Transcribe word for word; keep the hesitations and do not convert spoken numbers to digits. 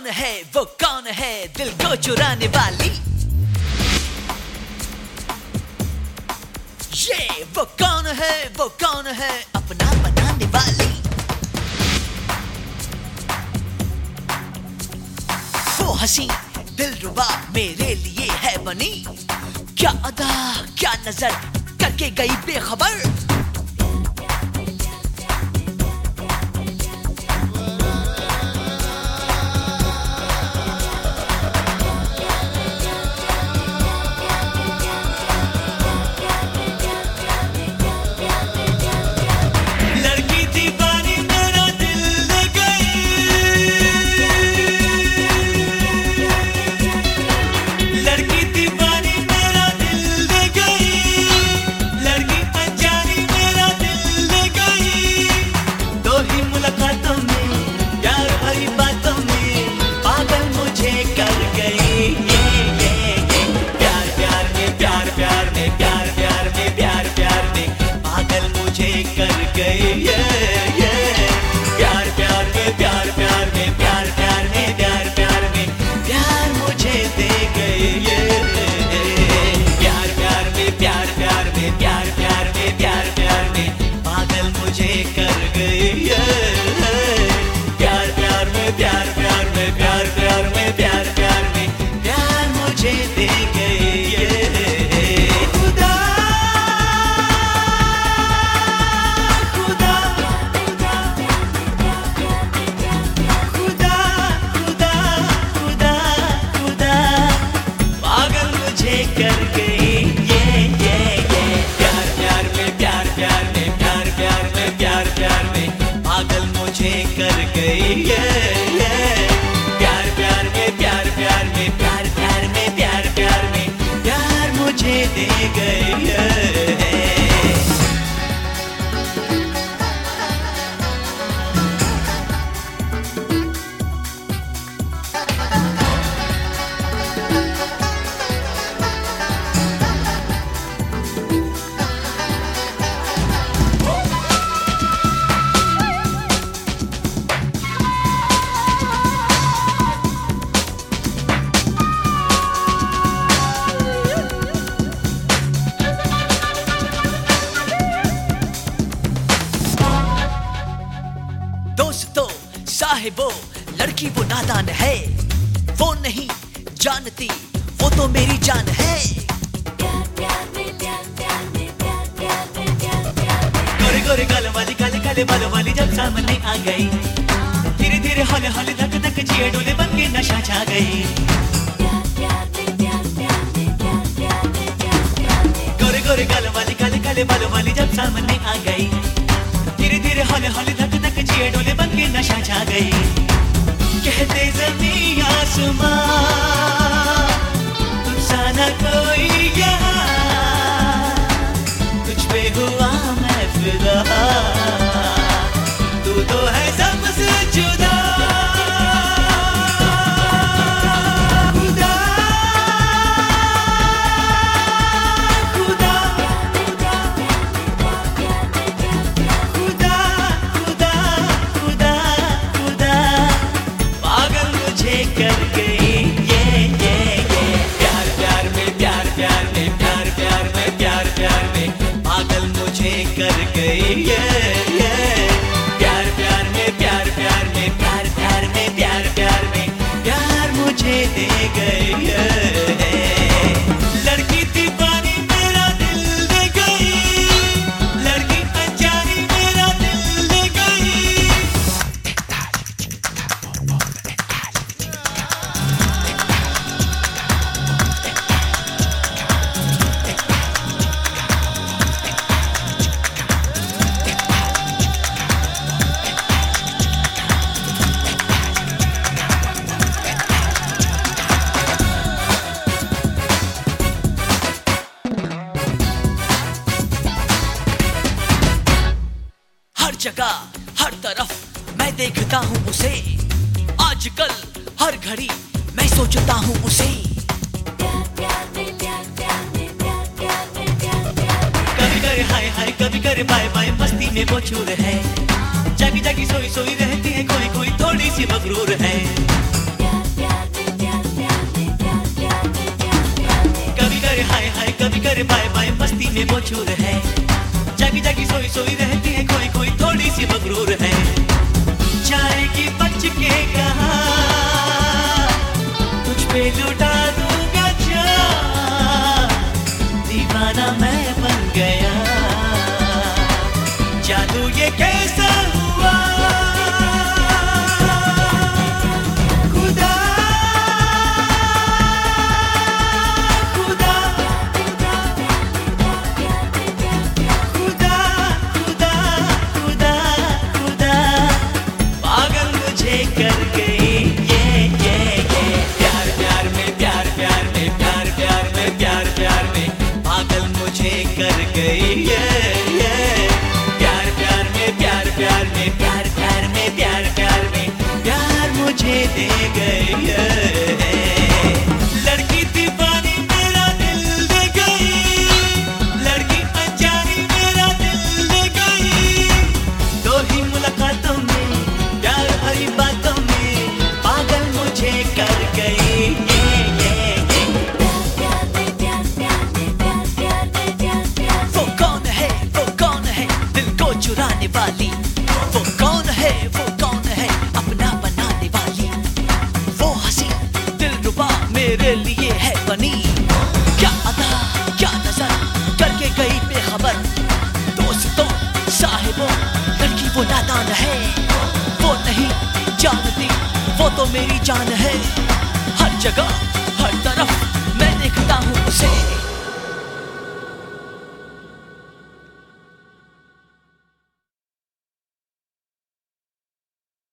है वो कौन है दिल को चुराने वाली? ये वो कौन है वो कौन है अपना बनाने वाली? वो हंसी दिलरुबा मेरे लिए है बनी, क्या अदा क्या नजर करके गई बेखबर। दोस्तों साहिबो लड़की वो नादान है, वो नहीं जानती वो तो मेरी जान है। गोरे गोरे गाल वाली काले काले बालों वाली जब सामने आ गई, धीरे धीरे हौले हौले धक धक जिए डोले बन के नशा छा गई। गोरे गोरे गाल वाली काले काले बालों वाली जब सामने आ गई, धीरे धीरे हौले हौले धक धक जिए डोले बन के नशा छा गई। कहते ज़मीं आसमां तुझसा न कोई यहाँ, तुझ पे हुआ मैं फिदा, तू तो है सबसे जुदा। जगह हर तरफ मैं देखता हूँ उसे, आजकल हर घड़ी मैं सोचता हूँ उसे। कभी करे हाय हाय कभी करे बाय बाय, मस्ती में वो चूर है, जागी जागी सोई सोई रहती है, कोई कोई थोड़ी सी मगरूर है। हाय हाय, कभी करे बाय बाय, मस्ती में वो चूर है। जागी जागी सोई सोई रहती है, कोई कोई थोड़ी सी मगरूर है। जाएगी बच के कहाँ, तुझ पे लुटा दूंगा जान, दीवाना मैं बन गया। जादू ये कैसा हुआ, खुदा खुदा खुदा खुदा खुदा खुदा पागल मुझे कर गई ये ये ये। प्यार प्यार में प्यार प्यार में प्यार प्यार में प्यार प्यार में पागल मुझे कर गई ये ये। प्यार प्यार में प्यार प्यार में प्यार प्यार में प्यार प्यार में प्यार मुझे दे गई है। लड़की दीवानी मेरा दिल दे गई, लड़की अनजानी मेरा दिल दे गई। दो ही मुलाकातों में, प्यार भरी बातों में पागल मुझे कर गई ये ये ये। वो कौन है वो कौन है दिल को चुराने वाली, वो कौन है वो कौन है अपना बनाने वाली। वो हंसी दिलरुबा मेरे लिए है बनी, क्या अदा क्या नजर करके गई बेखबर। दोस्तों साहिबों लड़की वो नादान है, वो नहीं जानती वो तो मेरी जान है। हर जगह